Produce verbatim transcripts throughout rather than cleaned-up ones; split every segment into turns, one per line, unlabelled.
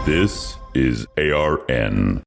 This is A R N.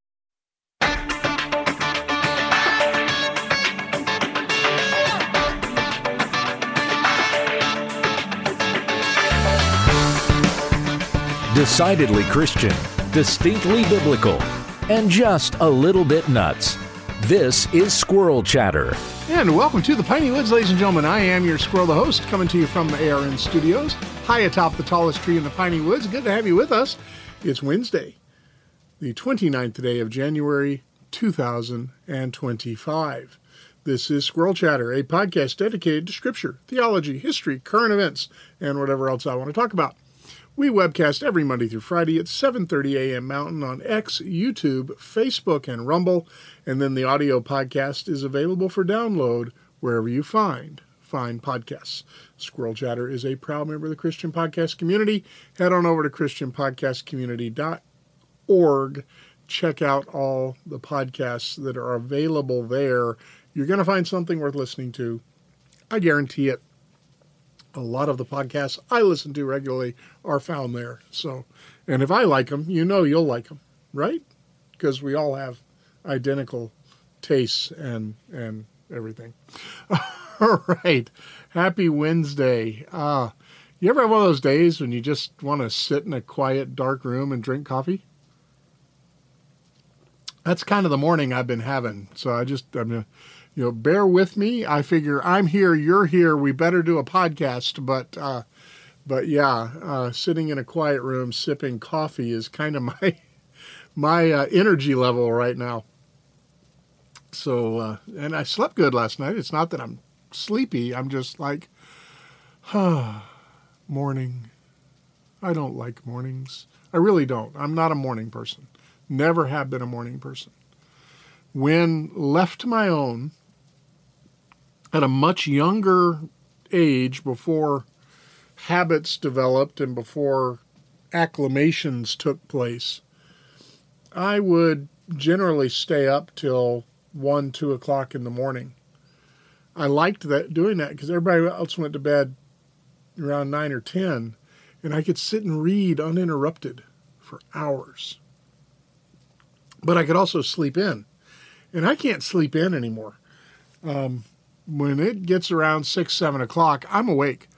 Decidedly Christian, distinctly biblical, and just a little bit nuts. This is Squirrel Chatter.
And welcome to the Piney Woods, ladies and gentlemen. I am your squirrel, the host, coming to you from the A R N studios, high atop the tallest tree in the Piney Woods. Good to have you with us. It's Wednesday, the twenty-ninth day of January, two thousand twenty-five. This is Squirrel Chatter, a podcast dedicated to scripture, theology, history, current events, and whatever else I want to talk about. We webcast every Monday through Friday at seven thirty a.m. Mountain on X, YouTube, Facebook, and Rumble. And then the audio podcast is available for download wherever you find fine podcasts. Squirrel Chatter is a proud member of the Christian Podcast Community. Head on over to christian podcast community dot org. Check out all the podcasts that are available there. You're going to find something worth listening to. I guarantee it. A lot of the podcasts I listen to regularly are found there. So, and if I like them, you know you'll like them, right? Because we all have identical tastes and and everything. All right. Happy Wednesday. Uh, you ever have one of those days when you just want to sit in a quiet, dark room and drink coffee? That's kind of the morning I've been having. So I just, I'm going to, you know, bear with me. I figure I'm here, you're here. We better do a podcast. But, uh, but yeah, uh, sitting in a quiet room sipping coffee is kind of my my uh, energy level right now. So, uh, and I slept good last night. It's not that I'm sleepy. I'm just like, huh, morning. I don't like mornings. I really don't. I'm not a morning person. Never have been a morning person. When left to my own, at a much younger age, before habits developed and before acclimations took place, I would generally stay up till one, two o'clock in the morning. I liked that doing that because everybody else went to bed around nine or ten, and I could sit and read uninterrupted for hours. But I could also sleep in, and I can't sleep in anymore. Um, when it gets around six, seven o'clock, I'm awake.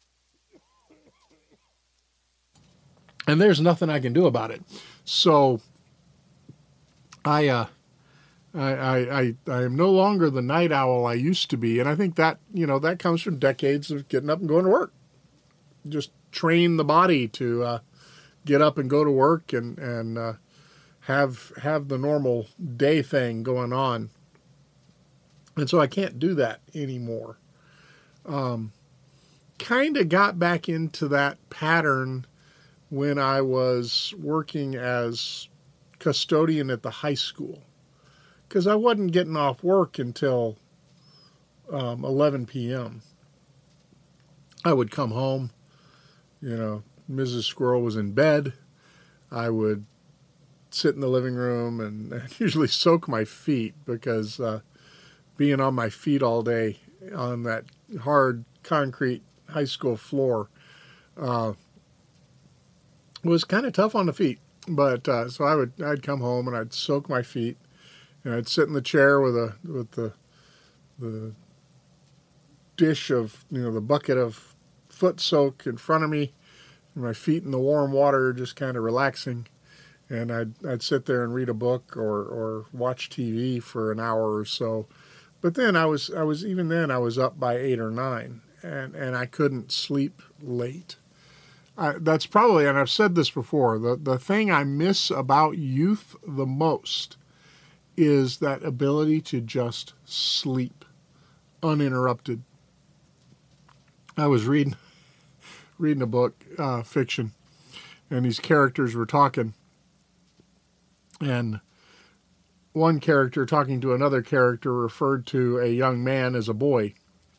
And there's nothing I can do about it. So I, uh, I, I, I, I am no longer the night owl I used to be. And I think that, you know, that comes from decades of getting up and going to work. Just train the body to uh, get up and go to work and, and uh, have have the normal day thing going on. And so I can't do that anymore. Um, kind of got back into that pattern when I was working as custodian at the high school, because I wasn't getting off work until um, eleven p.m. I would come home, you know, Missus Squirrel was in bed. I would sit in the living room and, and usually soak my feet because uh, being on my feet all day on that hard concrete high school floor uh, was kind of tough on the feet. But uh, so I would I'd come home and I'd soak my feet and I'd sit in the chair with a with the the dish of you know the bucket of foot soak in front of me, and my feet in the warm water, just kind of relaxing. And I'd I'd sit there and read a book or, or watch T V for an hour or so. But then I was I was even then I was up by eight or nine, and, and I couldn't sleep late. I, that's probably, and I've said this before, the, the thing I miss about youth the most is that ability to just sleep uninterrupted. I was reading reading a book, uh, fiction, and these characters were talking. And one character talking to another character referred to a young man as a boy.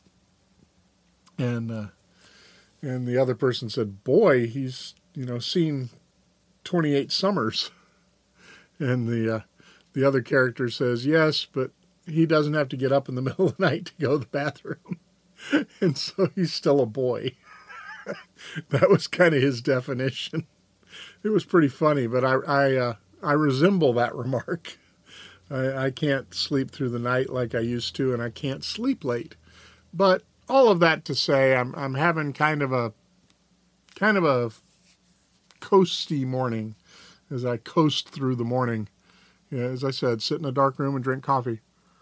And uh, and the other person said, boy, he's, you know, seen twenty-eight summers. And the uh, the other character says, yes, but he doesn't have to get up in the middle of the night to go to the bathroom. And so he's still a boy. That was kind of his definition. it was pretty funny, but I I, uh, I resemble that remark. I, I can't sleep through the night like I used to, and I can't sleep late. But all of that to say, I'm I'm having kind of a kind of a coasty morning as I coast through the morning. Yeah, as I said, sit in a dark room and drink coffee.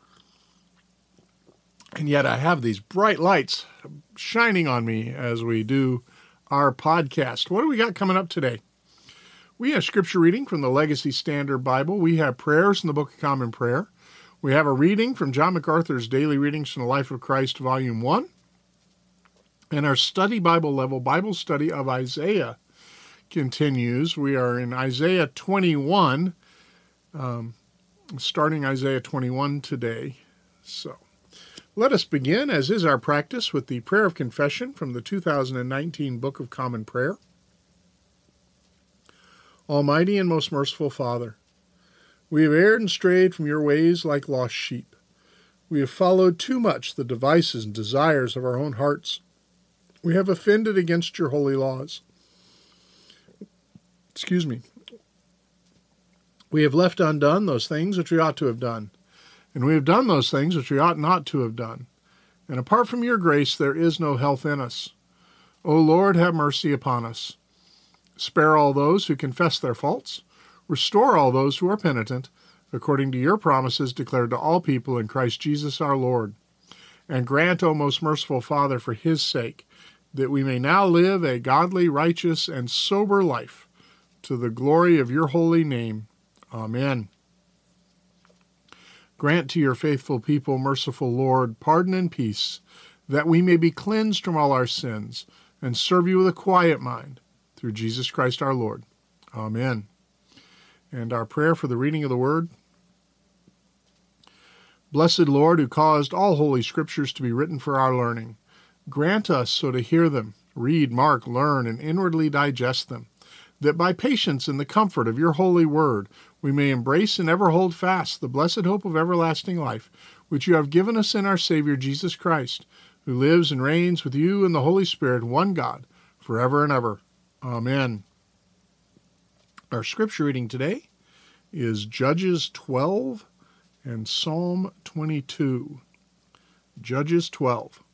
And yet I have these bright lights shining on me as we do our podcast. What do we got coming up today? We have scripture reading from the Legacy Standard Bible. We have prayers from the Book of Common Prayer. We have a reading from John MacArthur's Daily Readings from the Life of Christ, Volume one. And our study Bible level Bible study of Isaiah continues. We are in Isaiah twenty-one, um, starting Isaiah twenty-one today. So let us begin, as is our practice, with the prayer of confession from the two thousand nineteen Book of Common Prayer. Almighty and most merciful Father, we have erred and strayed from your ways like lost sheep. We have followed too much the devices and desires of our own hearts. We have offended against your holy laws. Excuse me. We have left undone those things which we ought to have done, and we have done those things which we ought not to have done. And apart from your grace, there is no health in us. O Lord, have mercy upon us. Spare all those who confess their faults. Restore all those who are penitent, according to your promises declared to all people in Christ Jesus our Lord. And grant, O most merciful Father, for his sake, that we may now live a godly, righteous, and sober life, to the glory of your holy name. Amen. Grant to your faithful people, merciful Lord, pardon and peace, that we may be cleansed from all our sins, and serve you with a quiet mind, through Jesus Christ our Lord. Amen. And our prayer for the reading of the Word. Blessed Lord, who caused all holy scriptures to be written for our learning, grant us so to hear them, read, mark, learn, and inwardly digest them, that by patience in the comfort of your holy word we may embrace and ever hold fast the blessed hope of everlasting life, which you have given us in our Savior Jesus Christ, who lives and reigns with you and the Holy Spirit, one God, forever and ever. Amen. Our scripture reading today is Judges twelve and Psalm twenty-two. Judges twelve.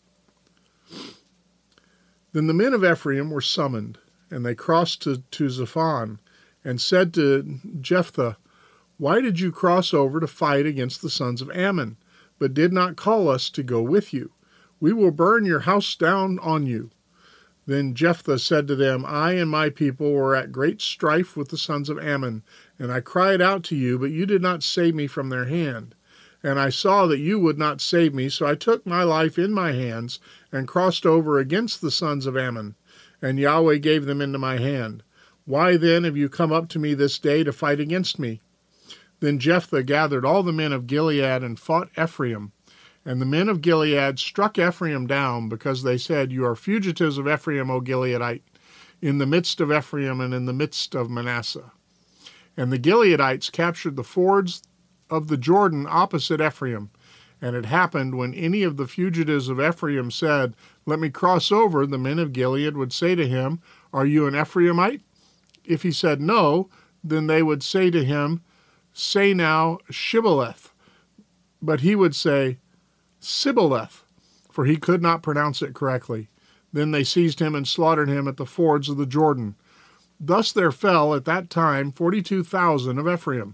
Then the men of Ephraim were summoned, and they crossed to, to Zaphon, and said to Jephthah, Why did you cross over to fight against the sons of Ammon, but did not call us to go with you? We will burn your house down on you. Then Jephthah said to them, I and my people were at great strife with the sons of Ammon, and I cried out to you, but you did not save me from their hand. And I saw that you would not save me, so I took my life in my hands and crossed over against the sons of Ammon, and Yahweh gave them into my hand. Why then have you come up to me this day to fight against me? Then Jephthah gathered all the men of Gilead and fought Ephraim. And the men of Gilead struck Ephraim down, because they said, You are fugitives of Ephraim, O Gileadite, in the midst of Ephraim and in the midst of Manasseh. And the Gileadites captured the fords of the Jordan opposite Ephraim. And it happened, when any of the fugitives of Ephraim said, Let me cross over, the men of Gilead would say to him, Are you an Ephraimite? If he said no, then they would say to him, Say now, Shibboleth. But he would say, Sibboleth, for he could not pronounce it correctly. Then they seized him and slaughtered him at the fords of the Jordan. Thus there fell at that time forty-two thousand of Ephraim.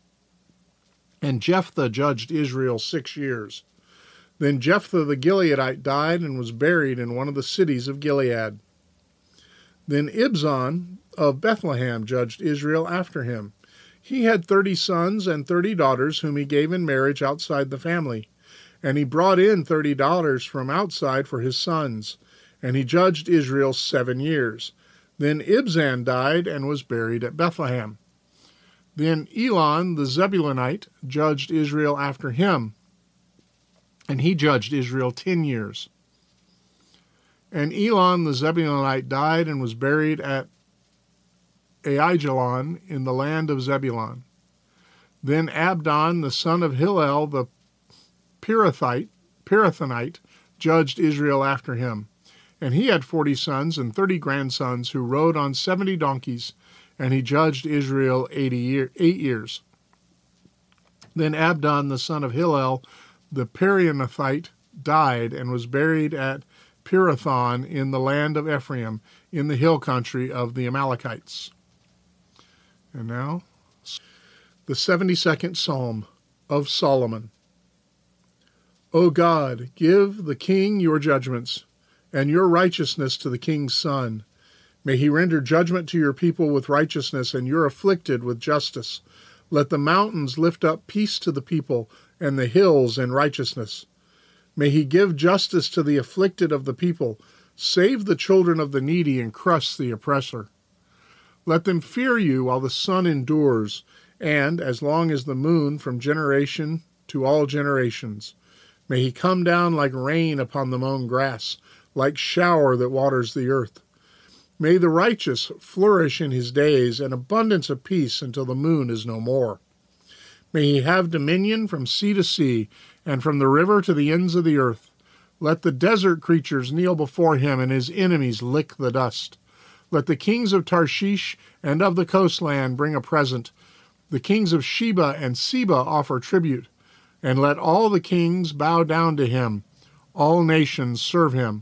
And Jephthah judged Israel six years. Then Jephthah the Gileadite died and was buried in one of the cities of Gilead. Then Ibzan of Bethlehem judged Israel after him. He had thirty sons and thirty daughters whom he gave in marriage outside the family. And he brought in thirty daughters from outside for his sons. And he judged Israel seven years. Then Ibzan died and was buried at Bethlehem. Then Elon the Zebulunite judged Israel after him. And he judged Israel ten years. And Elon the Zebulunite died and was buried at Aijalon in the land of Zebulun. Then Abdon the son of Hillel the Pirathite, Pirathonite judged Israel after him. And he had forty sons and thirty grandsons who rode on seventy donkeys, and he judged Israel eighty year, eight years. Then Abdon, the son of Hillel, the Perionothite, died and was buried at Pirathon in the land of Ephraim, in the hill country of the Amalekites. And now, the seventy-second Psalm of Solomon. O God, give the king your judgments, and your righteousness to the king's son. May he render judgment to your people with righteousness, and your afflicted with justice. Let the mountains lift up peace to the people, and the hills in righteousness. May he give justice to the afflicted of the people, save the children of the needy, and crush the oppressor. Let them fear you while the sun endures, and as long as the moon, from generation to all generations. May he come down like rain upon the mown grass, like shower that waters the earth. May the righteous flourish in his days, and abundance of peace until the moon is no more. May he have dominion from sea to sea, and from the river to the ends of the earth. Let the desert creatures kneel before him, and his enemies lick the dust. Let the kings of Tarshish and of the coastland bring a present. The kings of Sheba and Seba offer tribute. And let all the kings bow down to him. All nations serve him.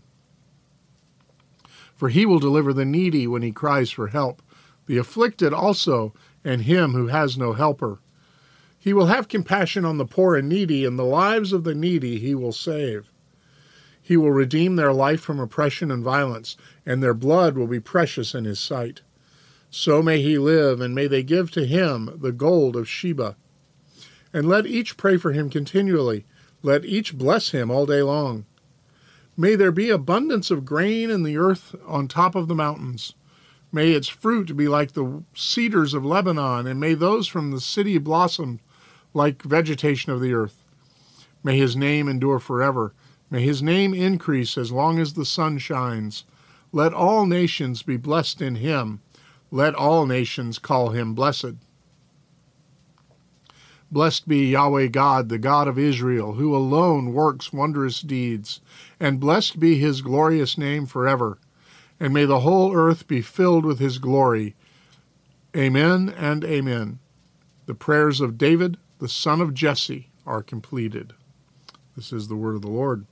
For he will deliver the needy when he cries for help, the afflicted also, and him who has no helper. He will have compassion on the poor and needy, and the lives of the needy he will save. He will redeem their life from oppression and violence, and their blood will be precious in his sight. So may he live, and may they give to him the gold of Sheba. And let each pray for him continually. Let each bless him all day long. May there be abundance of grain in the earth on top of the mountains. May its fruit be like the cedars of Lebanon, and may those from the city blossom like vegetation of the earth. May his name endure forever. May his name increase as long as the sun shines. Let all nations be blessed in him. Let all nations call him blessed. Blessed be Yahweh God, the God of Israel, who alone works wondrous deeds. And blessed be his glorious name forever. And may the whole earth be filled with his glory. Amen and amen. The prayers of David, the son of Jesse, are completed. This is the word of the Lord.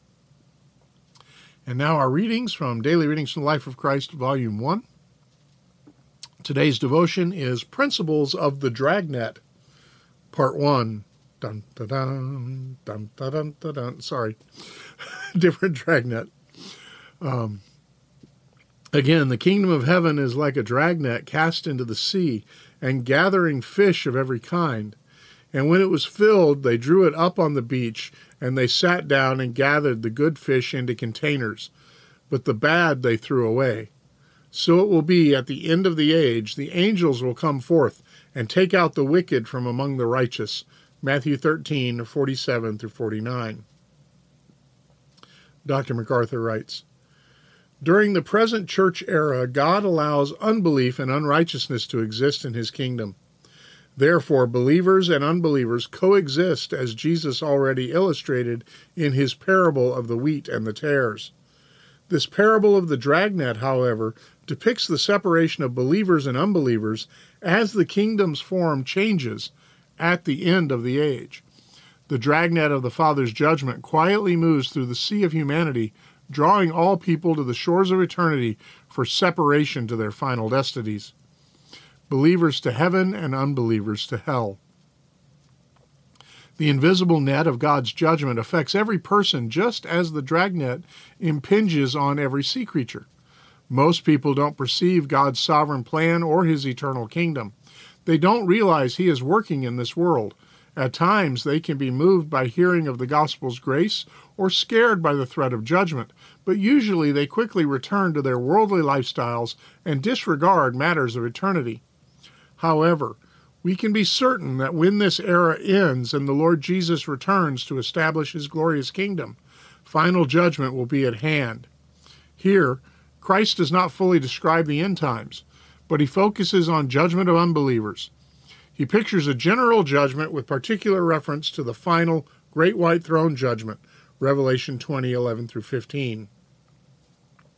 And now our readings from Daily Readings from the Life of Christ, Volume one. Today's devotion is Principles of the Dragnet, Part one. Dun, dun, dun, dun, dun, dun, dun, dun. Sorry. Different dragnet. Um, again, the kingdom of heaven is like a dragnet cast into the sea and gathering fish of every kind. And when it was filled, they drew it up on the beach, and they sat down and gathered the good fish into containers, but the bad they threw away. So it will be at the end of the age. The angels will come forth and take out the wicked from among the righteous. Matthew thirteen, forty-seven through forty-nine. Doctor MacArthur writes, during the present church era, God allows unbelief and unrighteousness to exist in his kingdom. Therefore, believers and unbelievers coexist, as Jesus already illustrated in his parable of the wheat and the tares. This parable of the dragnet, however, depicts the separation of believers and unbelievers as the kingdom's form changes at the end of the age. The dragnet of the Father's judgment quietly moves through the sea of humanity, drawing all people to the shores of eternity for separation to their final destinies. Believers to heaven and unbelievers to hell. The invisible net of God's judgment affects every person just as the dragnet impinges on every sea creature. Most people don't perceive God's sovereign plan or his eternal kingdom. They don't realize he is working in this world. At times, they can be moved by hearing of the gospel's grace or scared by the threat of judgment, but usually they quickly return to their worldly lifestyles and disregard matters of eternity. However, we can be certain that when this era ends and the Lord Jesus returns to establish his glorious kingdom, final judgment will be at hand. Here, Christ does not fully describe the end times, but he focuses on judgment of unbelievers. He pictures a general judgment with particular reference to the final great white throne judgment, Revelation twenty, eleven through fifteen.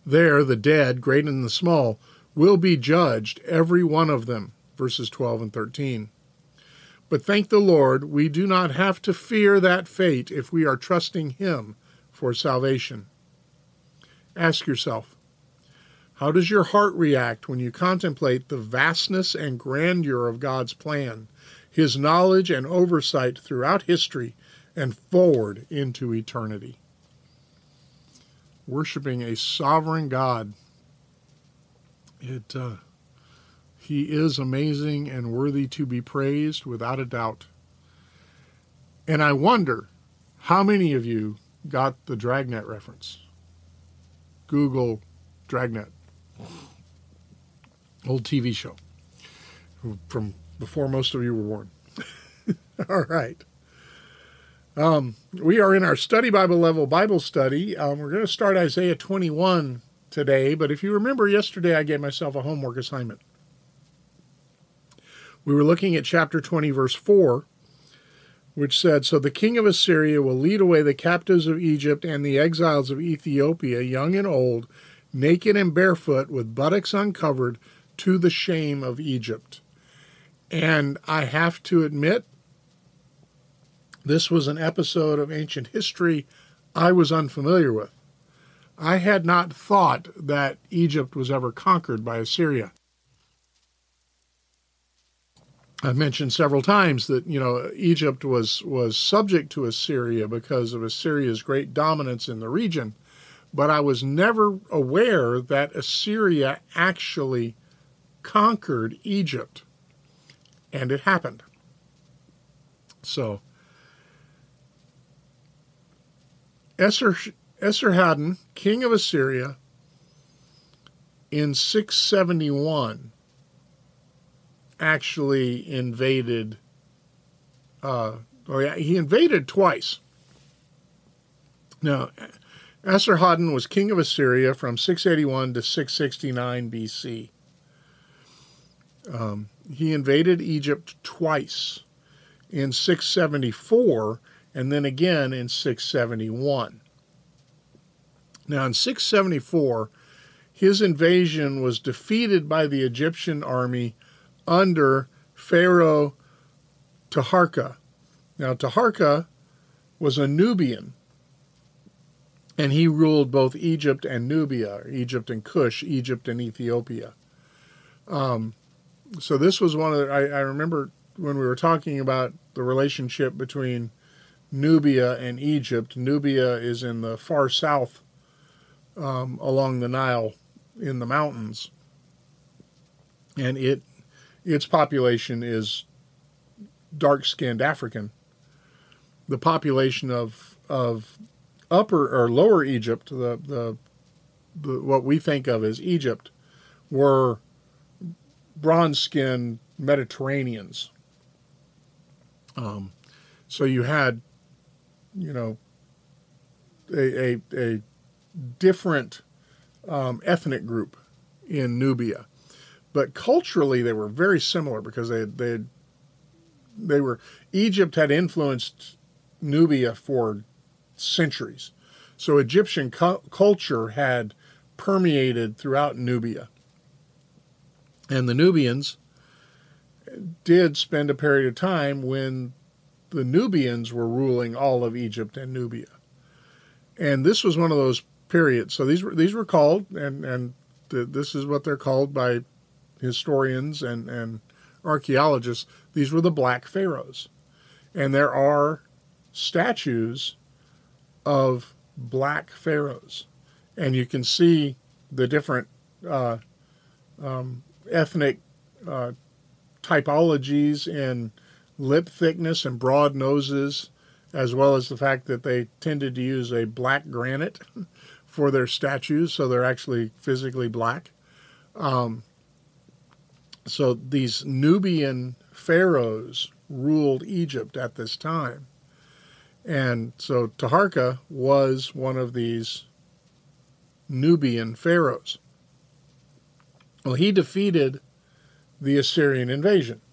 There the dead, great and the small, will be judged, every one of them, verses twelve and thirteen. But thank the Lord, we do not have to fear that fate if we are trusting him for salvation. Ask yourself, how does your heart react when you contemplate the vastness and grandeur of God's plan, his knowledge and oversight throughout history and forward into eternity? Worshiping a sovereign God, it uh, he is amazing and worthy to be praised without a doubt. And I wonder how many of you got the Dragnet reference. Google Dragnet. Old T V show from before most of you were born. All right. Um, we are in our Study Bible Level Bible study. Um, we're going to start Isaiah twenty-one today, but if you remember yesterday, I gave myself a homework assignment. We were looking at chapter twenty, verse four, which said, "So the king of Assyria will lead away the captives of Egypt and the exiles of Ethiopia, young and old, naked and barefoot, with buttocks uncovered, to the shame of Egypt." And I have to admit, this was an episode of ancient history I was unfamiliar with. I had not thought that Egypt was ever conquered by Assyria. I've mentioned several times that, you know, Egypt was, was subject to Assyria because of Assyria's great dominance in the region, but I was never aware that Assyria actually conquered Egypt, and it happened. So, Esar, Esarhaddon, king of Assyria, in six seventy-one, actually invaded, uh, oh yeah, he invaded twice. Now, Esarhaddon was king of Assyria from six eighty-one to six sixty-nine B C. Um, he invaded Egypt twice, in six seventy-four and then again in six seventy-one. Now, in six seventy-four, his invasion was defeated by the Egyptian army under Pharaoh Taharka. Now, Taharka was a Nubian, and he ruled both Egypt and Nubia, Egypt and Cush, Egypt and Ethiopia. Um, so this was one of the, I, I remember when we were talking about the relationship between Nubia and Egypt. Nubia is in the far south um, along the Nile in the mountains, and it its population is dark-skinned African. The population of of upper or lower Egypt, the, the the what we think of as Egypt, were bronze-skinned Mediterraneans. Um, so you had, you know, a a, a different um, ethnic group in Nubia. But culturally, they were very similar because they they they were Egypt had influenced Nubia for centuries, so Egyptian cu- culture had permeated throughout Nubia, and the Nubians did spend a period of time when the Nubians were ruling all of Egypt and Nubia, and this was one of those periods. So these were these were called, and and the, this is what they're called by historians and, and archaeologists, these were the Black Pharaohs. And there are statues of black pharaohs. And you can see the different uh, um, ethnic uh, typologies in lip thickness and broad noses, as well as the fact that they tended to use a black granite for their statues, so they're actually physically black. Um, So these Nubian pharaohs ruled Egypt at this time. And so Taharka was one of these Nubian pharaohs. Well, he defeated the Assyrian invasion.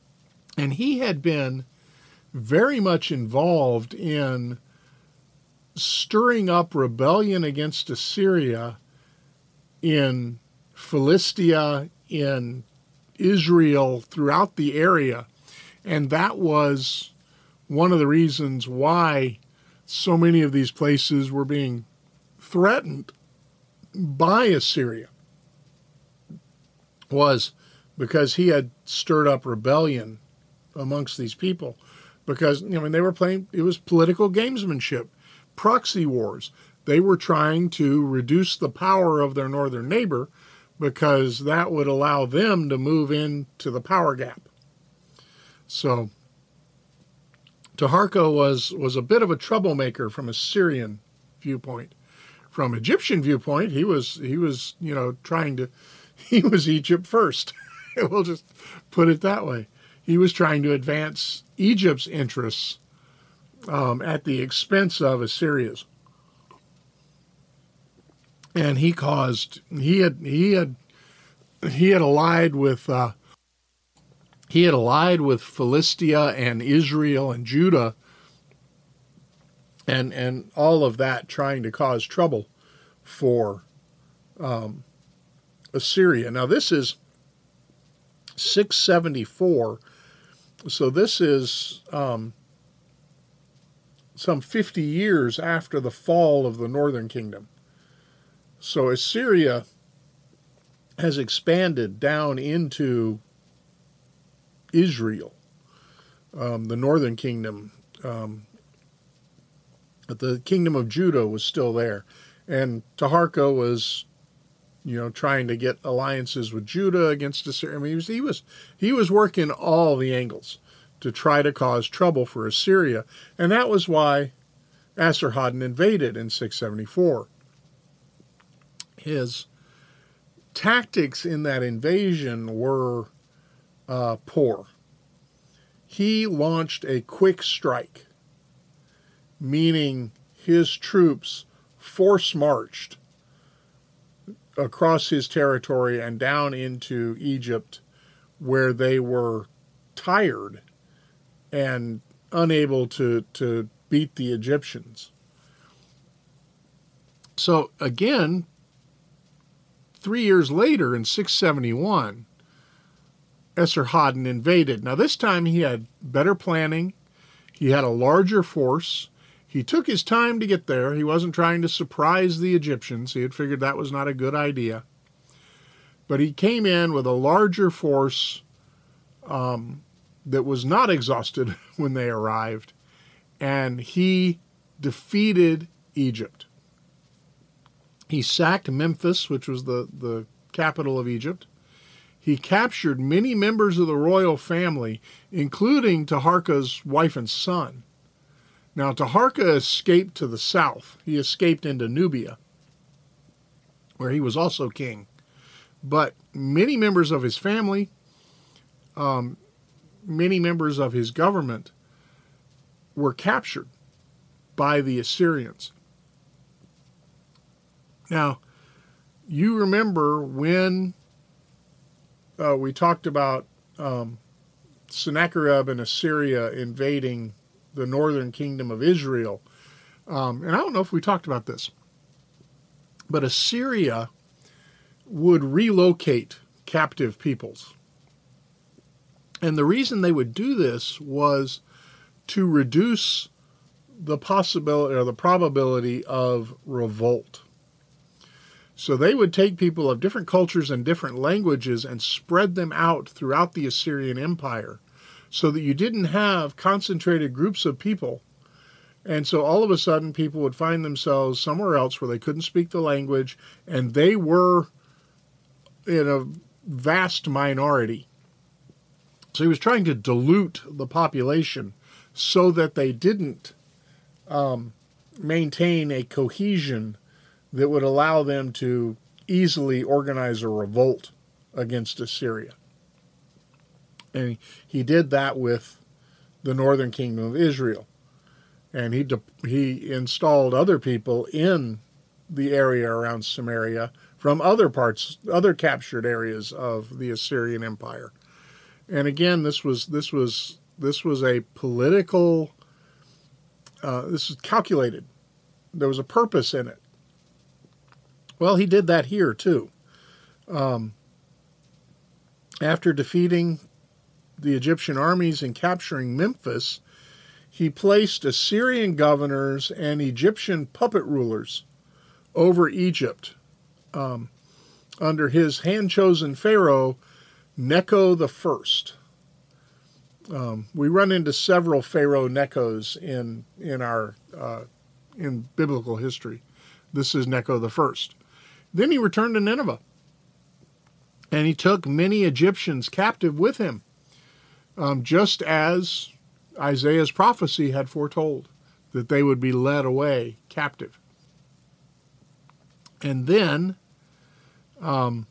And he had been very much involved in stirring up rebellion against Assyria in Philistia, in Israel, throughout the area. And that was one of the reasons why so many of these places were being threatened by Assyria, was because he had stirred up rebellion amongst these people. Because, I mean, they were playing, it was political gamesmanship, proxy wars. They were trying to reduce the power of their northern neighbor because that would allow them to move into the power gap. So Taharqa was, was a bit of a troublemaker from a Syrian viewpoint. From Egyptian viewpoint, he was, he was, you know, trying to, he was Egypt first. We'll just put it that way. He was trying to advance Egypt's interests um, at the expense of Assyria's. And he caused, he had, he had, he had allied with, uh, he had allied with Philistia and Israel and Judah and, and all of that, trying to cause trouble for um, Assyria. Now this is six seventy-four, so this is um, some fifty years after the fall of the northern kingdom. So Assyria has expanded down into Israel, um, the northern kingdom. Um, but the kingdom of Judah was still there. And Taharqa was, you know, trying to get alliances with Judah against Assyria. I mean, he was, he was, he was working all the angles to try to cause trouble for Assyria. And that was why Esarhaddon invaded in six seventy-four. His tactics in that invasion were uh, poor. He launched a quick strike, meaning his troops force-marched across his territory and down into Egypt, where they were tired and unable to, to beat the Egyptians. So again, three years later, in six seventy-one, Esarhaddon invaded. Now this time he had better planning. He had a larger force. He took his time to get there. He wasn't trying to surprise the Egyptians. He had figured that was not a good idea. But he came in with a larger force um, that was not exhausted when they arrived, and he defeated Egypt. He sacked Memphis, which was the, the capital of Egypt. He captured many members of the royal family, including Taharqa's wife and son. Now, Taharqa escaped to the south. He escaped into Nubia, where he was also king. But many members of his family, um, many members of his government were captured by the Assyrians. Now, you remember when uh, we talked about um, Sennacherib and Assyria invading the northern kingdom of Israel. Um, and I don't know if we talked about this, but Assyria would relocate captive peoples. And the reason they would do this was to reduce the possibility or the probability of revolt. So they would take people of different cultures and different languages and spread them out throughout the Assyrian Empire, so that you didn't have concentrated groups of people. And so all of a sudden people would find themselves somewhere else where they couldn't speak the language, and they were in a vast minority. So he was trying to dilute the population so that they didn't um, maintain a cohesion that would allow them to easily organize a revolt against Assyria. And he did that with the northern kingdom of Israel. And he de- he installed other people in the area around Samaria from other parts, other captured areas of the Assyrian Empire. And again, this was this was this was a political. Uh, this was calculated. there was a purpose in it. Well, he did that here too. Um, after defeating the Egyptian armies and capturing Memphis, he placed Assyrian governors and Egyptian puppet rulers over Egypt um, under his hand-chosen pharaoh, Necho the First. Um, we run into several Pharaoh Nechos in in our uh, in biblical history. This is Necho the First. Then he returned to Nineveh, and he took many Egyptians captive with him, um, just as Isaiah's prophecy had foretold, that they would be led away captive. And then um,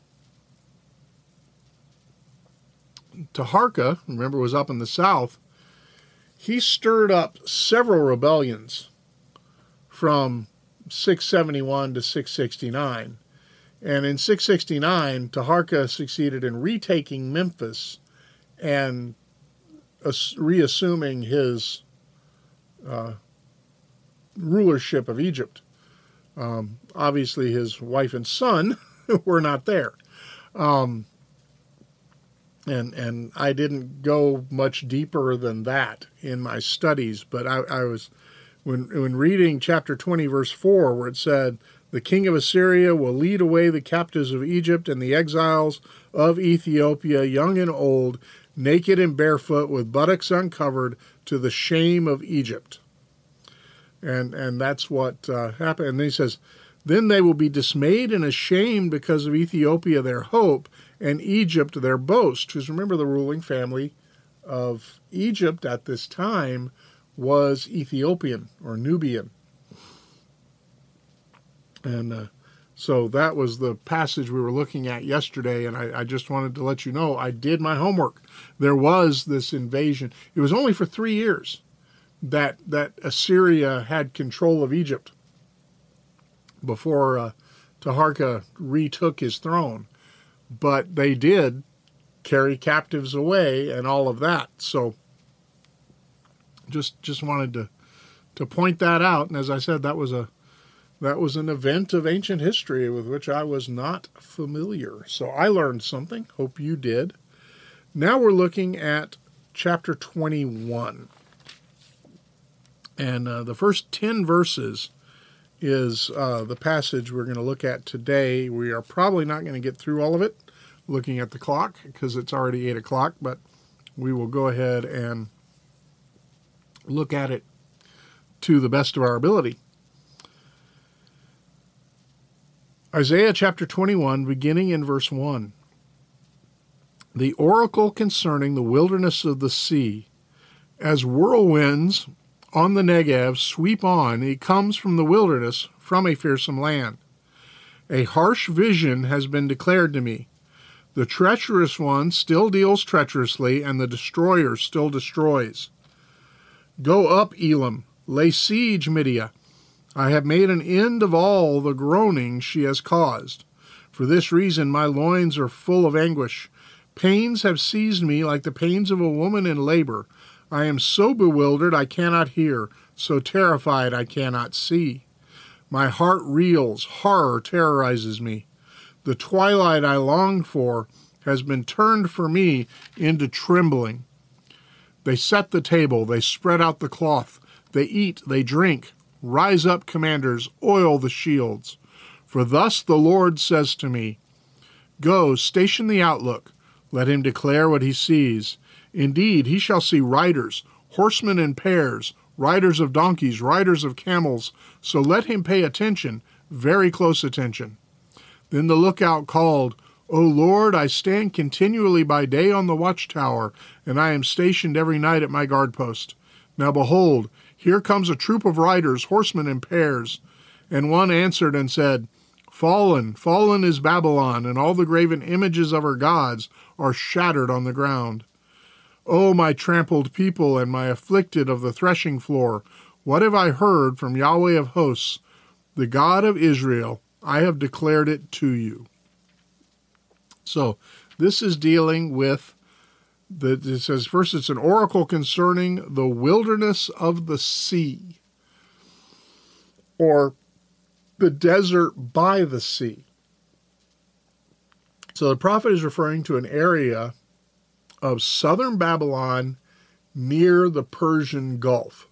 Taharka, remember, was up in the south. He stirred up several rebellions from six seventy-one to six sixty-nine. And in six sixty-nine, Taharka succeeded in retaking Memphis and reassuming his uh, rulership of Egypt. Um, obviously, his wife and son were not there. Um, and and I didn't go much deeper than that in my studies, but I, I was, when when reading chapter twenty, verse four, where it said, "The king of Assyria will lead away the captives of Egypt and the exiles of Ethiopia, young and old, naked and barefoot, with buttocks uncovered, to the shame of Egypt." And and that's what uh, happened. And then he says, "Then they will be dismayed and ashamed because of Ethiopia, their hope, and Egypt, their boast." Because remember, the ruling family of Egypt at this time was Ethiopian or Nubian. And uh, so that was the passage we were looking at yesterday, and I, I just wanted to let you know I did my homework. There was this invasion. It was only for three years that that Assyria had control of Egypt before uh, Taharka retook his throne. But they did carry captives away and all of that. So just just wanted to to point that out. And as I said, that was a That was an event of ancient history with which I was not familiar. So I learned something. Hope you did. Now we're looking at chapter twenty-one. And uh, the first ten verses is uh, the passage we're going to look at today. We are probably not going to get through all of it, looking at the clock, because it's already eight o'clock. But we will go ahead and look at it to the best of our ability. Isaiah chapter twenty-one, beginning in verse one. The oracle concerning the wilderness of the sea. As whirlwinds on the Negev sweep on, he comes from the wilderness, from a fearsome land. A harsh vision has been declared to me. The treacherous one still deals treacherously, and the destroyer still destroys. Go up, Elam, lay siege, Midian. I have made an end of all the groaning she has caused. For this reason my loins are full of anguish. Pains have seized me like the pains of a woman in labor. I am so bewildered I cannot hear, so terrified I cannot see. My heart reels, horror terrorizes me. The twilight I longed for has been turned for me into trembling. They set the table, they spread out the cloth, they eat, they drink. Rise up, commanders, oil the shields. For thus the Lord says to me, Go, station the outlook. Let him declare what he sees. Indeed, he shall see riders, horsemen in pairs, riders of donkeys, riders of camels. So let him pay attention, very close attention. Then the lookout called, O Lord, I stand continually by day on the watchtower, and I am stationed every night at my guard post. Now behold, here comes a troop of riders, horsemen in pairs. And one answered and said, Fallen, fallen is Babylon, and all the graven images of her gods are shattered on the ground. O my trampled people and my afflicted of the threshing floor, what have I heard from Yahweh of hosts, the God of Israel? I have declared it to you. So this is dealing with The, it says, first, it's an oracle concerning the wilderness of the sea. or the desert by the sea. So the prophet is referring to an area of southern Babylon near the Persian Gulf.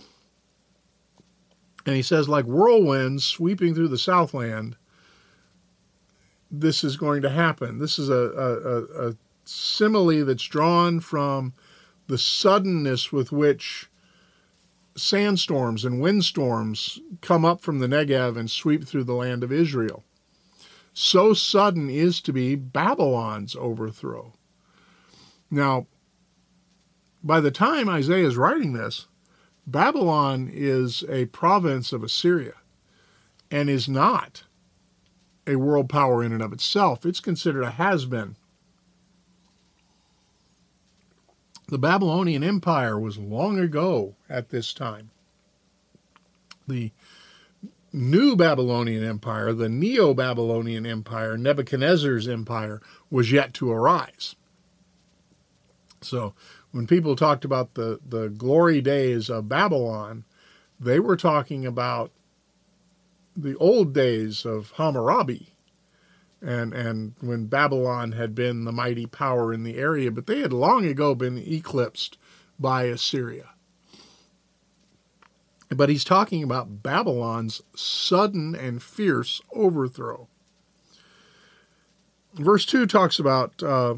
And he says, like whirlwinds sweeping through the Southland, this is going to happen. This is a, a, a, a simile that's drawn from the suddenness with which sandstorms and windstorms come up from the Negev and sweep through the land of Israel. So sudden is to be Babylon's overthrow. Now, by the time Isaiah is writing this, Babylon is a province of Assyria and is not a world power in and of itself. It's considered a has-been. The Babylonian Empire was long ago at this time. The new Babylonian Empire, the Neo-Babylonian Empire, Nebuchadnezzar's empire, was yet to arise. So when people talked about the, the glory days of Babylon, they were talking about the old days of Hammurabi, and and when Babylon had been the mighty power in the area, but they had long ago been eclipsed by Assyria. But he's talking about Babylon's sudden and fierce overthrow. Verse two talks about uh,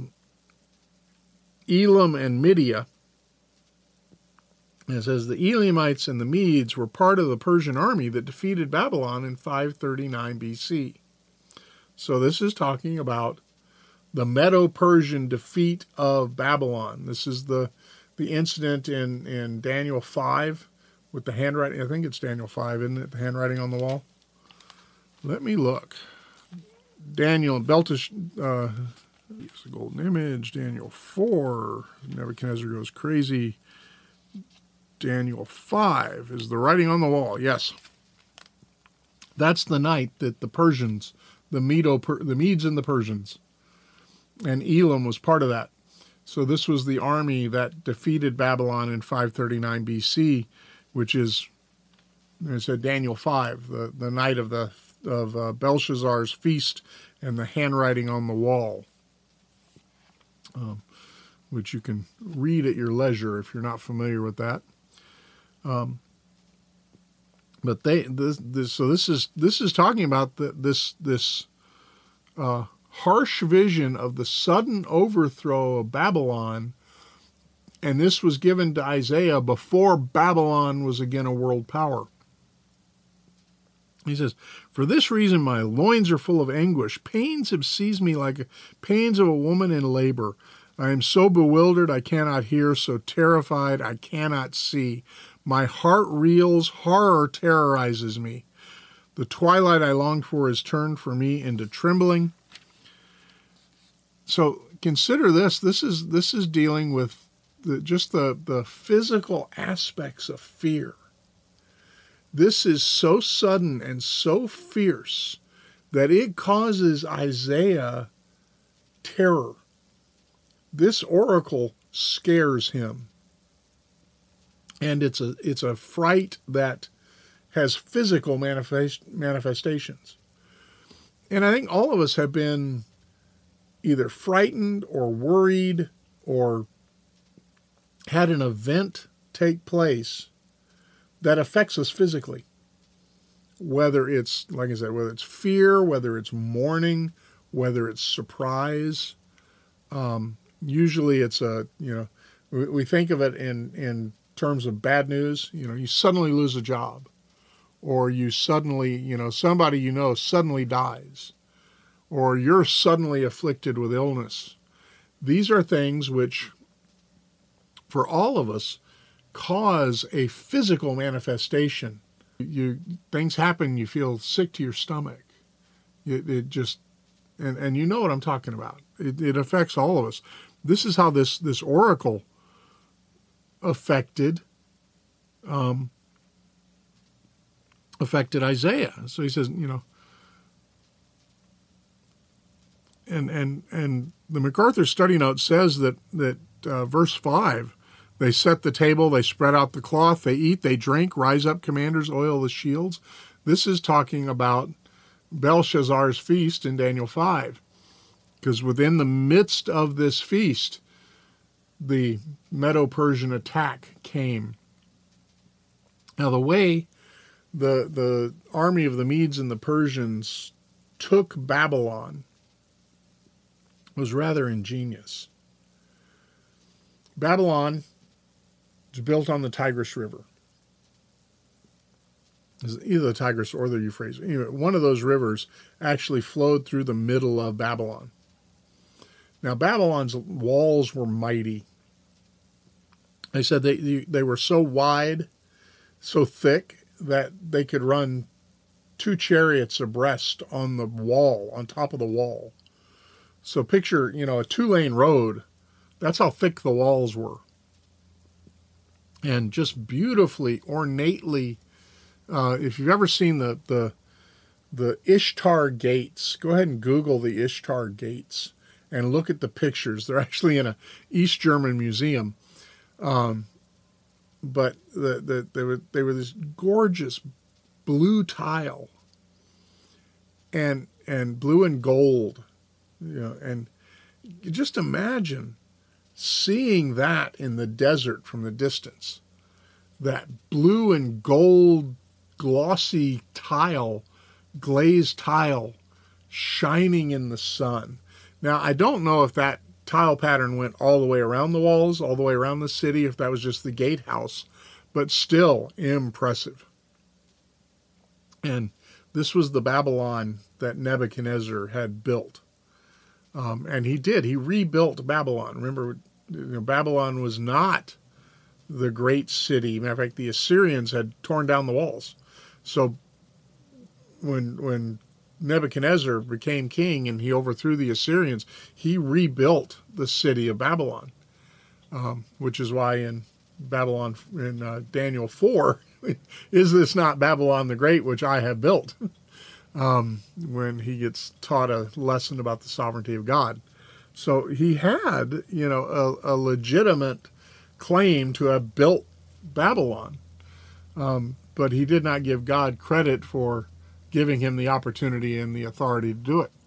Elam and Media. And it says, the Elamites and the Medes were part of the Persian army that defeated Babylon in five thirty-nine B C. So this is talking about the Medo-Persian defeat of Babylon. This is the the incident in, in Daniel five with the handwriting. I think it's Daniel five, isn't it? The handwriting on the wall. Let me look. Daniel, Beltish, uh, the golden image, Daniel four, Nebuchadnezzar goes crazy. Daniel five is the writing on the wall. Yes. That's the night that the Persians, the Medo, the Medes and the Persians, and Elam was part of that. So this was the army that defeated Babylon in five thirty-nine B C, which is, I said, Daniel five, the, the night of the of uh, Belshazzar's feast and the handwriting on the wall, um, which you can read at your leisure if you're not familiar with that. Um, but they this, this so this is this is talking about the, this this uh, harsh vision of the sudden overthrow of Babylon, and this was given to Isaiah before Babylon was again a world power. He says, "For this reason my loins are full of anguish. Pains have seized me like pains of a woman in labor. I am so bewildered I cannot hear, so terrified I cannot see. My heart reels, horror terrorizes me. The twilight I longed for is turned for me into trembling." So consider this. This is this is dealing with the, just the, the physical aspects of fear. This is so sudden and so fierce that it causes Isaiah terror. This oracle scares him. And it's a it's a fright that has physical manifest, manifestations. And I think all of us have been either frightened or worried or had an event take place that affects us physically. Whether it's, like I said, whether it's fear, whether it's mourning, whether it's surprise. Um, usually it's a, you know, we, we think of it in, in terms of bad news. You know, you suddenly lose a job, or you suddenly, you know, somebody you know suddenly dies, or you're suddenly afflicted with illness. These are things which, for all of us, cause a physical manifestation. You things happen, you feel sick to your stomach. It, it just, and, and you know what I'm talking about. It, it affects all of us. This is how this, this oracle affected um, affected Isaiah. So he says, you know, and and and the MacArthur study note says that that uh, verse five, they set the table, they spread out the cloth, they eat, they drink, rise up, commanders, oil the shields. This is talking about Belshazzar's feast in Daniel five, because within the midst of this feast, the Medo-Persian attack came. Now, the way the the army of the Medes and the Persians took Babylon was rather ingenious. Babylon is built on the Tigris River. Either the Tigris or the Euphrates. Anyway, one of those rivers actually flowed through the middle of Babylon. Now, Babylon's walls were mighty. They said they they were so wide, so thick, that they could run two chariots abreast on the wall, on top of the wall. So picture, you know, a two-lane road. That's how thick the walls were. And just beautifully, ornately, uh, if you've ever seen the, the the Ishtar gates, go ahead and Google the Ishtar gates and look at the pictures. They're actually in a East German museum. Um, but the, the, they were they were this gorgeous blue tile and and blue and gold, you know, and you just imagine seeing that in the desert from the distance, that blue and gold glossy tile, glazed tile shining in the sun. Now, I don't know if that tile pattern went all the way around the walls, all the way around the city, if that was just the gatehouse, but still impressive. And this was the Babylon that Nebuchadnezzar had built. Um, and he did. He rebuilt Babylon. Remember, you know, Babylon was not the great city. Matter of fact, the Assyrians had torn down the walls. So when when Nebuchadnezzar became king and he overthrew the Assyrians, he rebuilt the city of Babylon, um, which is why in Babylon, in uh, Daniel four, is this not Babylon the Great, which I have built? um, when he gets taught a lesson about the sovereignty of God. So he had, you know, a, a legitimate claim to have built Babylon, um, but he did not give God credit for giving him the opportunity and the authority to do it.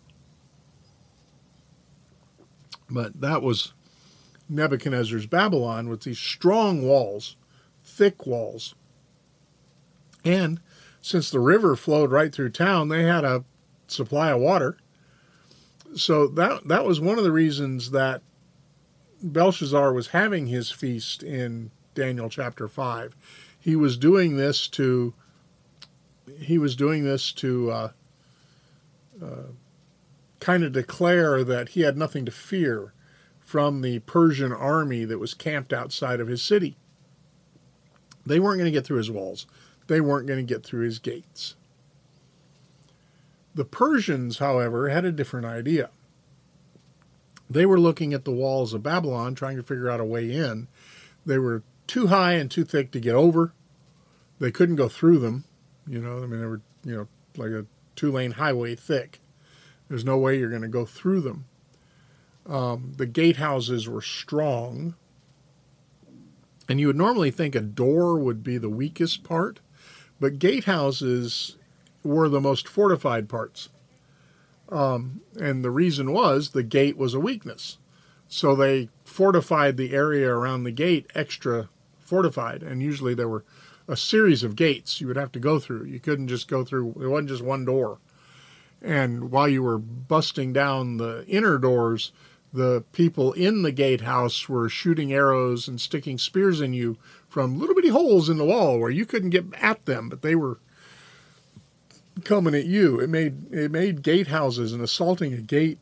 But that was Nebuchadnezzar's Babylon, with these strong walls, thick walls. And since the river flowed right through town, they had a supply of water. So that that was one of the reasons that Belshazzar was having his feast in Daniel chapter five. He was doing this to he was doing this to uh, uh, kind of declare that he had nothing to fear from the Persian army that was camped outside of his city. They weren't going to get through his walls. They weren't going to get through his gates. The Persians, however, had a different idea. They were looking at the walls of Babylon, trying to figure out a way in. They were too high and too thick to get over. They couldn't go through them. You know, I mean, they were, you know, like a two-lane highway thick. There's no way you're going to go through them. Um, the gatehouses were strong. And you would normally think a door would be the weakest part, but gatehouses were the most fortified parts. Um, and the reason was the gate was a weakness. So they fortified the area around the gate extra fortified. And usually there were a series of gates you would have to go through. You couldn't just go through, it wasn't just one door. And while you were busting down the inner doors, the people in the gatehouse were shooting arrows and sticking spears in you from little bitty holes in the wall where you couldn't get at them, but they were coming at you. It made it made gatehouses and assaulting a gate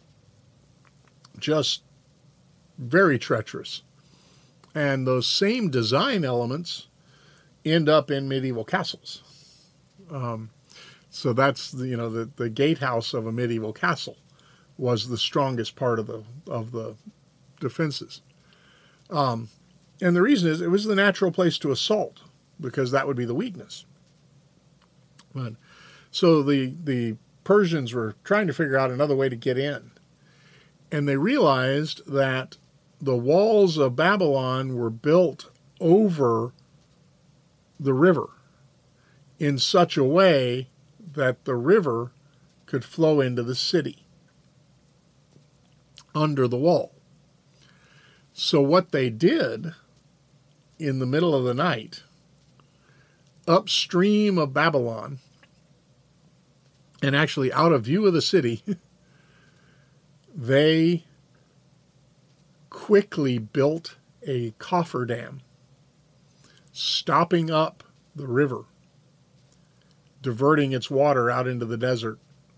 just very treacherous. And those same design elements end up in medieval castles. Um, so that's the, you know the the gatehouse of a medieval castle was the strongest part of the of the defenses. Um, and the reason is it was the natural place to assault, because that would be the weakness. But, so the the Persians were trying to figure out another way to get in. And they realized that the walls of Babylon were built over the river. in such a way that the river could flow into the city under the wall. So what they did in the middle of the night, upstream of Babylon, and actually out of view of the city, they quickly built a cofferdam, stopping up the river, diverting its water out into the desert.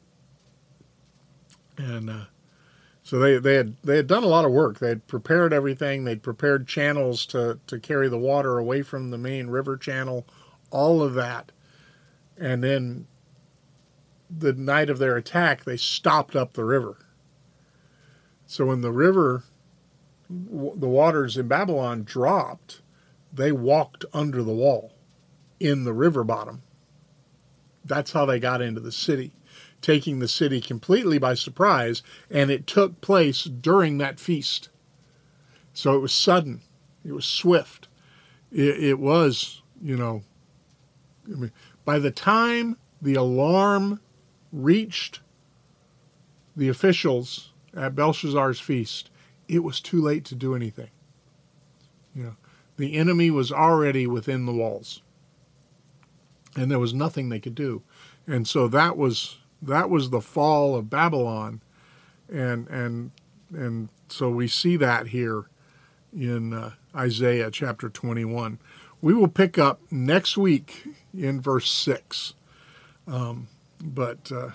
And uh, so they, they had they had done a lot of work. They had prepared everything. They'd prepared channels to, to carry the water away from the main river channel, all of that. And then the night of their attack, they stopped up the river. So when the river, the waters in Babylon dropped, they walked under the wall in the river bottom. That's how they got into the city, taking the city completely by surprise, and it took place during that feast. So it was sudden. It was swift. It, it was, you know, I mean, by the time the alarm reached the officials at Belshazzar's feast, it was too late to do anything. You know, the enemy was already within the walls, and there was nothing they could do. And so that was that was the fall of Babylon, and and and so we see that here in uh, Isaiah chapter twenty-one. We will pick up next week in verse six. Um, but uh,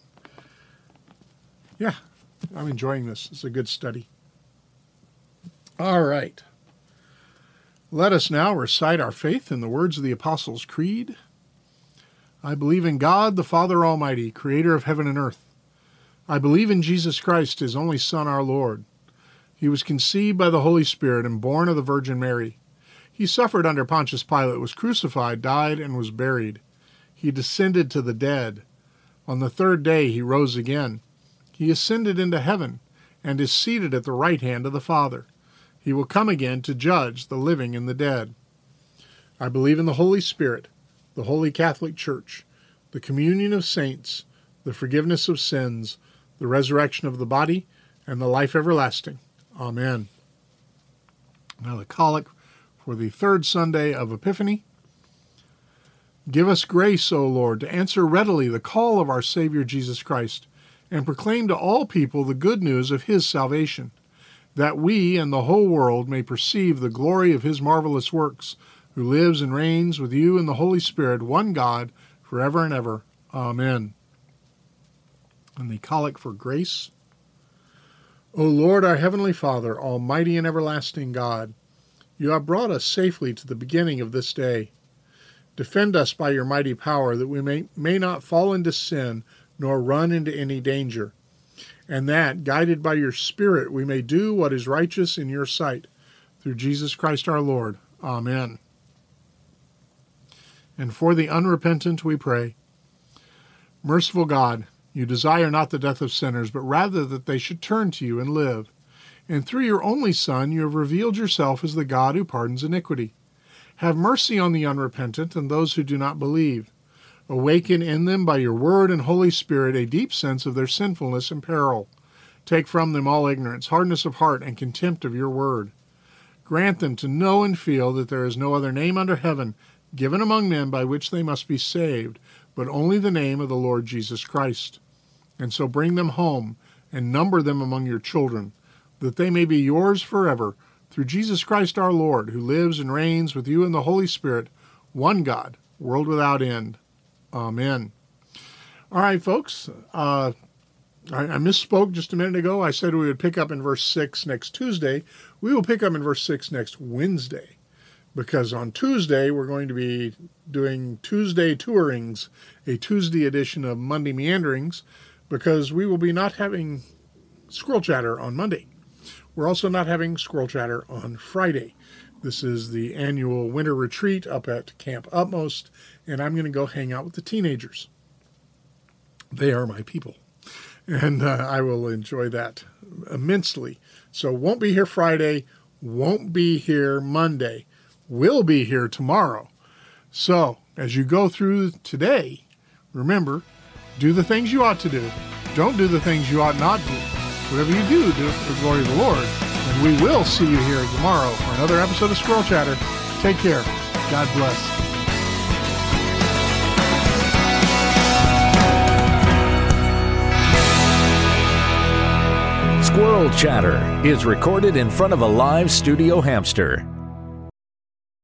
yeah, I'm enjoying this. It's a good study. All right. Let us now recite our faith in the words of the Apostles' Creed. I believe in God, the Father Almighty, creator of heaven and earth. I believe in Jesus Christ, his only Son, our Lord. He was conceived by the Holy Spirit and born of the Virgin Mary. He suffered under Pontius Pilate, was crucified, died, and was buried. He descended to the dead. On the third day he rose again. He ascended into heaven and is seated at the right hand of the Father. He will come again to judge the living and the dead. I believe in the Holy Spirit, the Holy Catholic Church, the communion of saints, the forgiveness of sins, the resurrection of the body, and the life everlasting. Amen. Now the collect for the third Sunday of Epiphany. Give us grace, O Lord, to answer readily the call of our Savior Jesus Christ, and proclaim to all people the good news of his salvation, that we and the whole world may perceive the glory of his marvelous works, who lives and reigns with you in the Holy Spirit, one God, forever and ever. Amen. And the collect for grace. O Lord, our heavenly Father, almighty and everlasting God, you have brought us safely to the beginning of this day. Defend us by your mighty power, that we may, may not fall into sin, nor run into any danger, and that, guided by your Spirit, we may do what is righteous in your sight. Through Jesus Christ our Lord. Amen. And for the unrepentant we pray. Merciful God, you desire not the death of sinners, but rather that they should turn to you and live. And through your only Son, you have revealed yourself as the God who pardons iniquity. Have mercy on the unrepentant and those who do not believe. Awaken in them by your word and Holy Spirit a deep sense of their sinfulness and peril. Take from them all ignorance, hardness of heart, and contempt of your word. Grant them to know and feel that there is no other name under heaven given among men by which they must be saved, but only the name of the Lord Jesus Christ. And so bring them home and number them among your children, that they may be yours forever, through Jesus Christ our Lord, who lives and reigns with you in the Holy Spirit, one God, world without end. Amen. All right, folks. Uh, I, I misspoke just a minute ago. I said we would pick up in verse six next Tuesday. We will pick up in verse six next Wednesday, because on Tuesday we're going to be doing Tuesday Tourings, a Tuesday edition of Monday Meanderings, because we will be not having Squirrel Chatter on Monday. We're also not having Squirrel Chatter on Friday. This is the annual winter retreat up at Camp Utmost, and I'm going to go hang out with the teenagers. They are my people, and uh, I will enjoy that immensely. So won't be here Friday, won't be here Monday, will be here tomorrow. So, as you go through today, remember, do the things you ought to do. Don't do the things you ought not to. Whatever you do, do it for the glory of the Lord. And we will see you here tomorrow for another episode of Squirrel Chatter. Take care. God bless.
Squirrel Chatter is recorded in front of a live studio hamster.